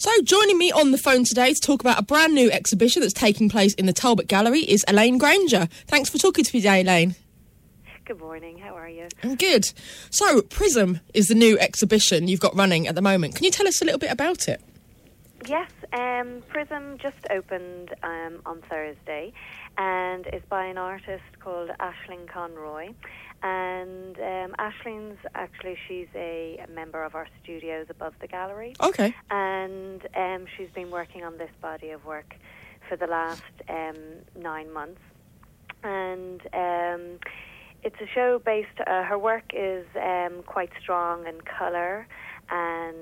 So joining me on the phone today to talk about a brand new exhibition that's taking place in the Talbot Gallery is Elaine Granger. Thanks for talking to me today, Elaine. Good morning, how are you? I'm good. So Prism is the new exhibition you've got running at the moment. Can you tell us a little bit about it? Yes, Prism just opened on Thursday and is by an artist called Aisling Conroy. And Aisling's she's a member of our studios above the gallery. Okay. And she's been working on this body of work for the last 9 months. And it's a show based, her work is quite strong in colour, and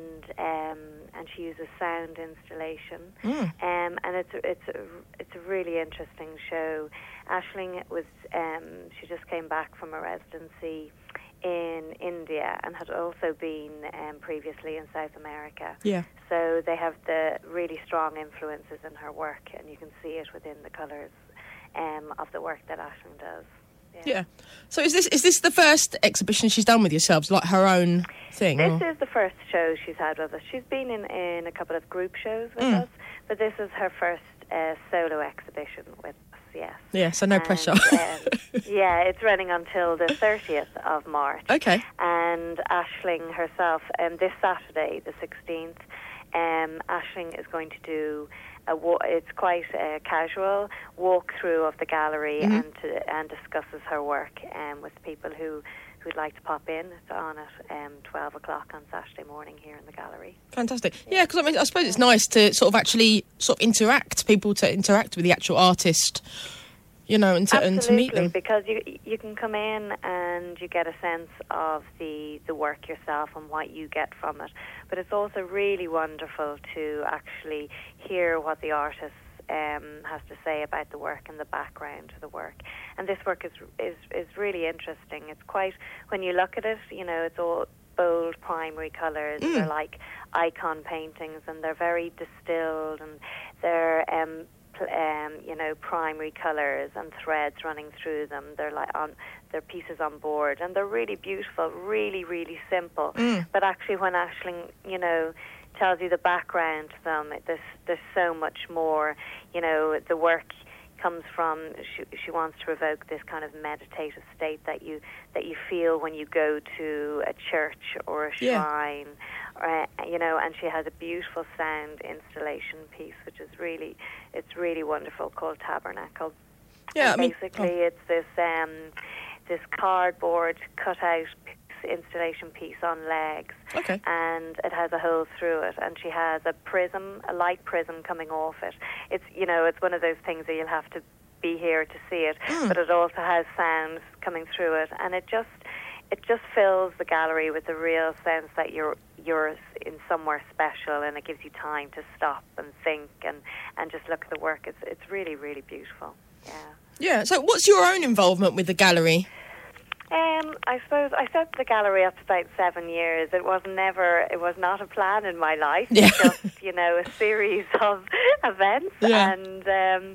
she uses sound installation, and it's a really interesting show. Aisling was she just came back from a residency in India and had also been previously in South America. Yeah. So they have the really strong influences in her work, and you can see it within the colours of the work that Aisling does. Yeah. So is this the first exhibition she's done with yourselves, like her own thing? This is the first show she's had with us. She's been in a couple of group shows with us, but this is her first solo exhibition with us, yes. Yeah, so no pressure. Yeah, it's running until the 30th of March. Okay. And Aisling herself, this Saturday, the 16th, Aisling is going to do it's quite a casual walkthrough of the gallery and discusses her work with people who'd like to pop in. It's on at 12 o'clock on Saturday morning here in the gallery. Fantastic. Yeah, because I suppose it's nice to sort of interact with the actual artist, and to meet them. Because you can come in and you get a sense of the work yourself and what you get from it. But it's also really wonderful to actually hear what the artist has to say about the work and the background to the work. And this work is really interesting. It's quite, when you look at it, it's all bold primary colours. They're like icon paintings, and they're very distilled, and they're primary colours and threads running through them. They're they're pieces on board, and they're really beautiful, really, really simple. But actually, when Aisling, tells you the background to them, there's so much more. The work comes from. She wants to evoke this kind of meditative state that you feel when you go to a church or a shrine. And she has a beautiful sound installation piece, which is really wonderful, called Tabernacle. Yeah, it's this cardboard cutout installation piece on legs. Okay. And it has a hole through it, and she has a light prism coming off it. It's one of those things that you'll have to be here to see it, but it also has sounds coming through it, and it just fills the gallery with a real sense that you're in somewhere special, and it gives you time to stop and think and just look at the work. It's really, really beautiful. Yeah. Yeah. So what's your own involvement with the gallery? I suppose I set the gallery up about 7 years. It was not a plan in my life. Yeah. It's just, a series of events. Yeah. And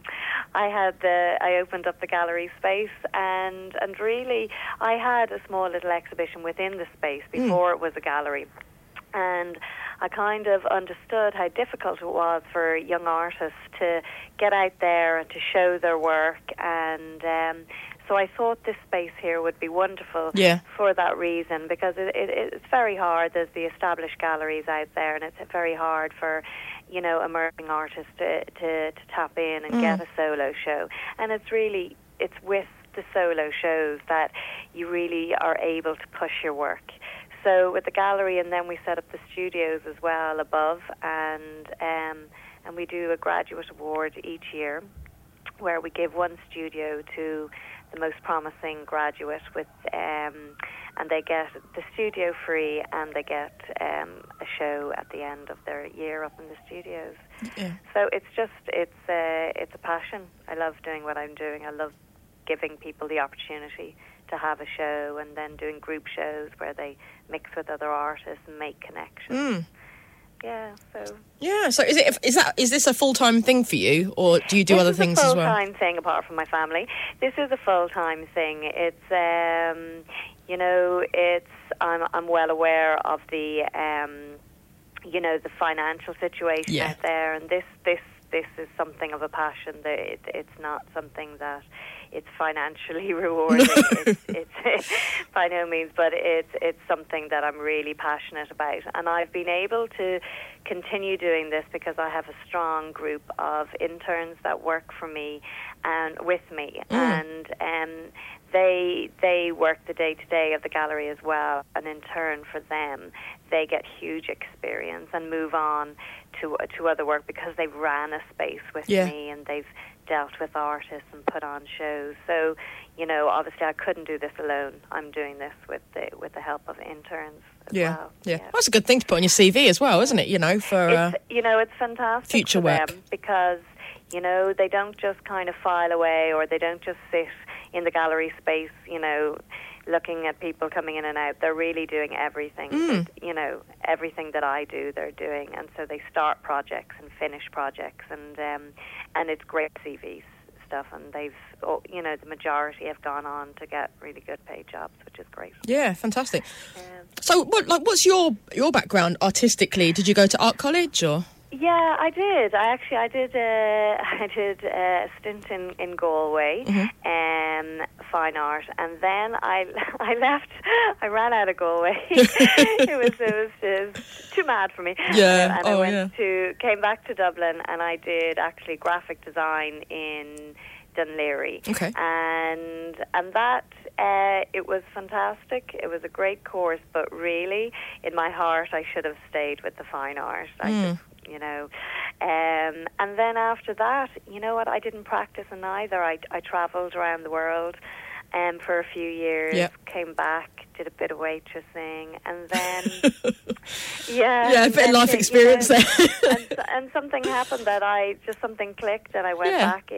I opened up the gallery space, and really I had a small little exhibition within the space before it was a gallery. And I kind of understood how difficult it was for young artists to get out there and to show their work, and so I thought this space here would be wonderful for that reason, because it's very hard. There's the established galleries out there, and it's very hard for emerging artists to tap in and get a solo show. And it's with the solo shows that you really are able to push your work. So with the gallery, and then we set up the studios as well above, and we do a graduate award each year, where we give one studio to the most promising graduate and they get the studio free, and they get a show at the end of their year up in the studios. Yeah. So it's a passion. I love doing what I'm doing. I love giving people the opportunity to have a show, and then doing group shows where they mix with other artists and make connections. Yeah, so... Yeah, so is this a full-time thing for you, or do you do other things as well? This is a full-time thing apart from my family. This is a full-time thing. It's, I'm well aware of the the financial situation out there, and this is something of a passion. That it's not something that it's financially rewarding. it's by no means, but it's something that I'm really passionate about, and I've been able to continue doing this because I have a strong group of interns that work for me and with me, and they work the day-to-day of the gallery as well, and in turn for them, they get huge experience and move on to other work because they've ran a space with me and they've dealt with artists and put on shows. So, obviously I couldn't do this alone. I'm doing this with the help of interns as well. Yeah. Well, that's a good thing to put on your CV as well, isn't it? For it's fantastic future for work. them because they don't just kind of file away, or they don't just sit in the gallery space, looking at people coming in and out. They're really doing everything. Everything that I do, they're doing, and so they start projects and finish projects, and it's great CV stuff. And they've, the majority have gone on to get really good paid jobs, which is great. Yeah, fantastic. So, what's your background artistically? Did you go to art college or? Yeah, I did. I did a stint in Galway, fine art, and then I left. I ran out of Galway. it was too mad for me. Yeah, and I came back to Dublin, and I did actually graphic design in Dunleary. Okay. And that it was fantastic. It was a great course, but really, in my heart, I should have stayed with the fine art. And then after that, I didn't practice in either. I travelled around the world for a few years, came back, did a bit of waitressing, and then a bit of life experience there. and something happened that something clicked, and I went back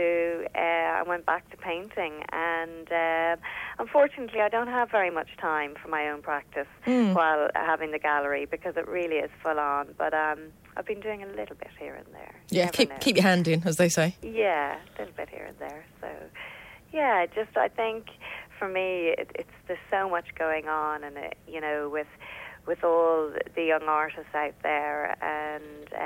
to painting, and unfortunately I don't have very much time for my own practice while having the gallery, because it really is full on, but I've been doing a little bit here and there. Yeah, keep your hand in, as they say. Yeah, a little bit here and there. So, yeah, I think for me, there's so much going on, and with all the young artists out there, and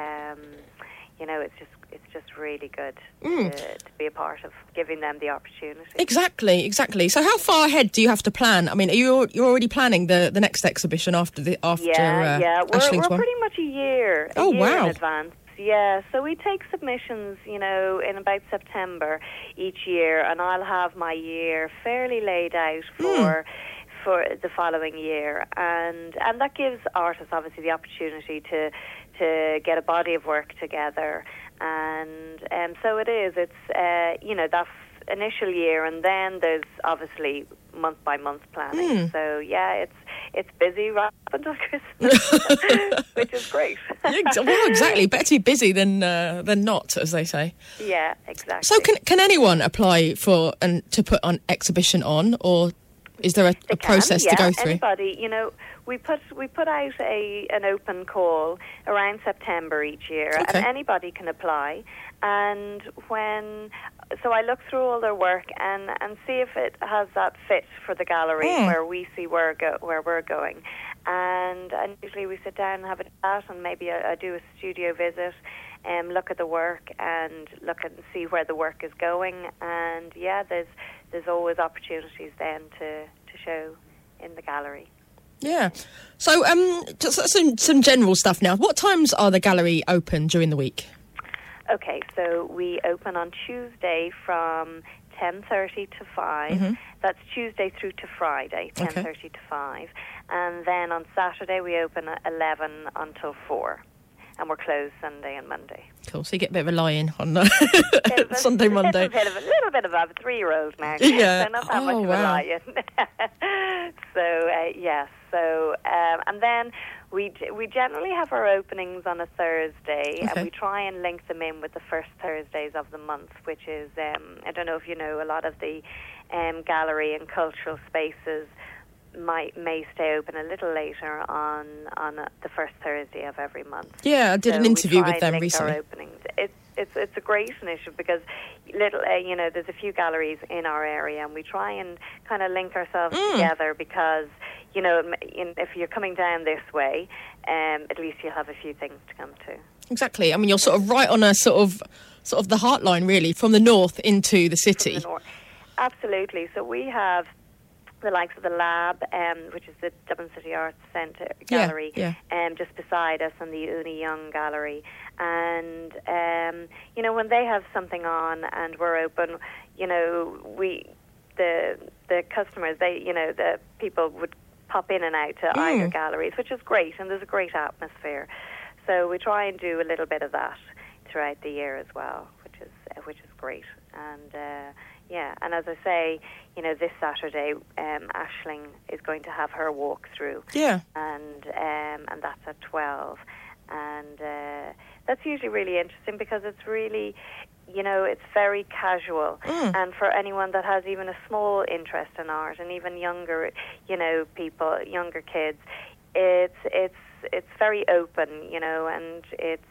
it's just really good to be a part of giving them the opportunity. Exactly. So, how far ahead do you have to plan? I mean, you're already planning the next exhibition after Yeah. We're one? pretty much a year in advance. Yeah, so we take submissions, in about September each year, and I'll have my year fairly laid out for the following year, and that gives artists obviously the opportunity to get a body of work together, and so it's that initial year, and then there's obviously month by month planning. So yeah, it's busy right up until Christmas, which is great. Well, exactly. Better to be busy than not, as they say. Yeah, exactly. So can anyone apply to put an exhibition on, or is there a process to go through? Anybody, we put out an open call around September each year, and anybody can apply. And so I look through all their work and see if it has that fit for the gallery where we see where we're going. And usually we sit down and have a chat, and maybe I do a studio visit, look at the work and look and see where the work is going. And there's always opportunities then to show in the gallery. Yeah. So just some general stuff now. What times are the gallery open during the week? Okay, so we open on Tuesday from 10:30 to 5. That's Tuesday through to Friday, 10:30 to 5. And then on Saturday we open at 11 until 4. And we're closed Sunday and Monday. Cool. So you get a bit of a lie-in on Sunday, Monday. A little bit of a 3-year-old now. Yeah. So not that much of a lie-in. So, yes. So, and then we generally have our openings on a Thursday, and we try and link them in with the first Thursdays of the month, which is, I don't know if you know, a lot of the gallery and cultural spaces may stay open a little later on the first Thursday of every month. Yeah, I did an interview with them recently. Our openings. It's a great initiative because there's a few galleries in our area, and we try and kind of link ourselves together because, if you're coming down this way, at least you'll have a few things to come to. Exactly. I mean, you're sort of right on a sort of the heartline, really, from the north into the city. Absolutely. So we have the likes of the Lab, which is the Dublin City Arts Centre Gallery, just beside us, and the Una Young Gallery. And, when they have something on and we're open, the customers, the people would pop in and out to either galleries, which is great, and there's a great atmosphere. So we try and do a little bit of that throughout the year as well, which is great. And and as I say, this Saturday, Aisling is going to have her walkthrough. Yeah. And that's at 12. And that's usually really interesting because it's really, it's very casual. And for anyone that has even a small interest in art, and even younger, people, younger kids, it's very open, and it's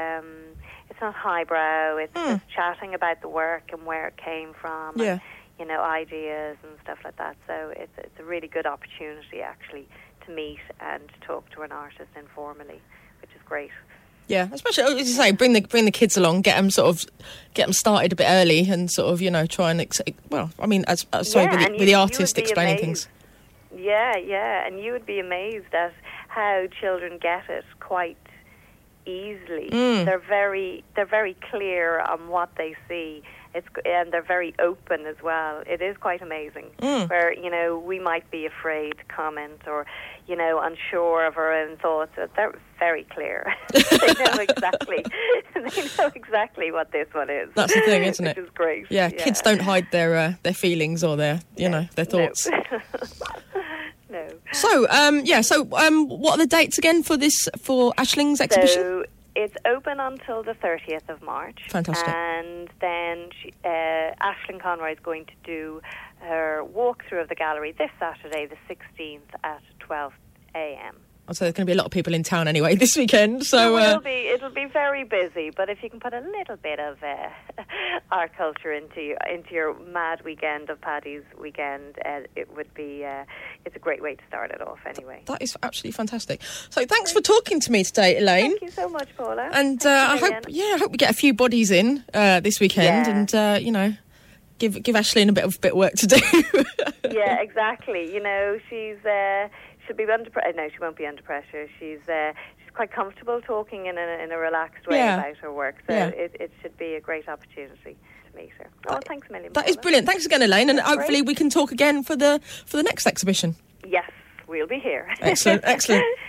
not highbrow. It's just chatting about the work and where it came from, and, ideas and stuff like that. So it's a really good opportunity actually to meet and to talk to an artist informally, which is great. Yeah, especially as you say, bring the kids along, get them started a bit early, and try and with the artist explaining things. Yeah, and you would be amazed at how children get it quite easily. They're very clear on what they see. And they're very open as well. It is quite amazing. Where we might be afraid to comment or unsure of our own thoughts. They're very clear. They know exactly what this one is. That's the thing, isn't it? Which is great. Yeah, kids don't hide their feelings or their their thoughts. No. So what are the dates again for Aisling's exhibition? So it's open until the 30th of March. Fantastic. And then Aisling Conroy is going to do her walkthrough of the gallery this Saturday, the 16th, at 12 a.m. So there's going to be a lot of people in town anyway this weekend. So it'll be very busy. But if you can put a little bit of art culture into your mad weekend of Paddy's weekend, it would be. It's a great way to start it off. Anyway, that is absolutely fantastic. So thanks for talking to me today, Elaine. Thank you so much, Paula. And I hope we get a few bodies in this weekend, and give Aisling a bit of work to do. Yeah, exactly. She'll be under pressure. No, she won't be under pressure. She's quite comfortable talking in a relaxed way about her work. So it should be a great opportunity to meet her. Oh, thanks a million. That is brilliant. Thanks again, Elaine, and hopefully we can talk again for the next exhibition. Yes, we'll be here. Excellent.